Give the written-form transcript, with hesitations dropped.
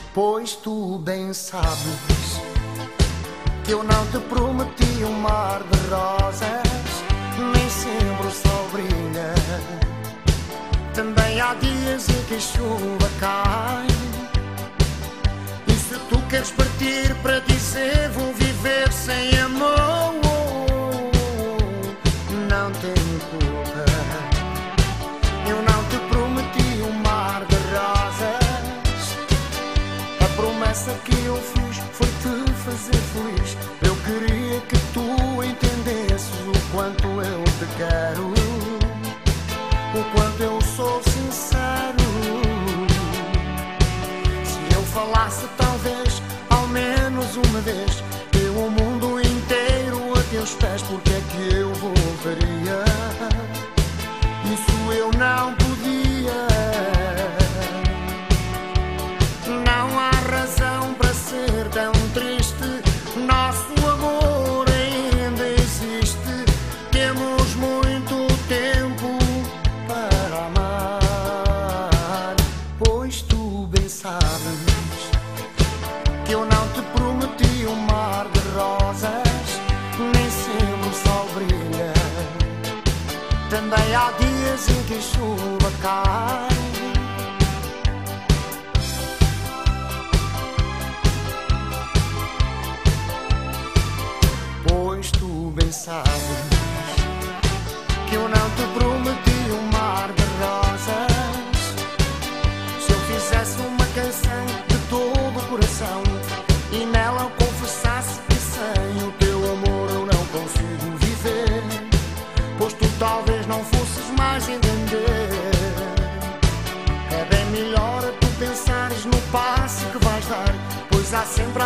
Pois tu bem sabes que eu não te prometi um mar de rosas, nem sempre o sol brilha. Também há dias em que a chuva cai. E se tu queres partir para dizer vou viver sem amor, não tenho culpa. Eu não te prometi um mar de rosas. A promessa que eu fiz foi te fazer feliz. Eu queria que tu entendesses o quanto eu te quero, o quanto eu sou sincero. Se eu falasse talvez ao menos uma vez, eu o mundo inteiro a teus pés, porque é que eu voltaria? Isso eu não podia. Não há razão para ser tão triste. Nosso amor ainda existe. Temos muito tempo para amar. Pois tu bem sabes que eu não te prometi um mar de rosas, nem sempre o sol brilha. Também há dias em que a chuva cai. Pois tu bem sabes que eu não te prometi um mar de rosas. Se eu fizesse uma canção de todo o coração e nela eu confessasse que sem o teu amor eu não consigo viver, pois tu talvez não fosses mais entender. É bem melhor tu pensares no passo que vais dar, pois há sempre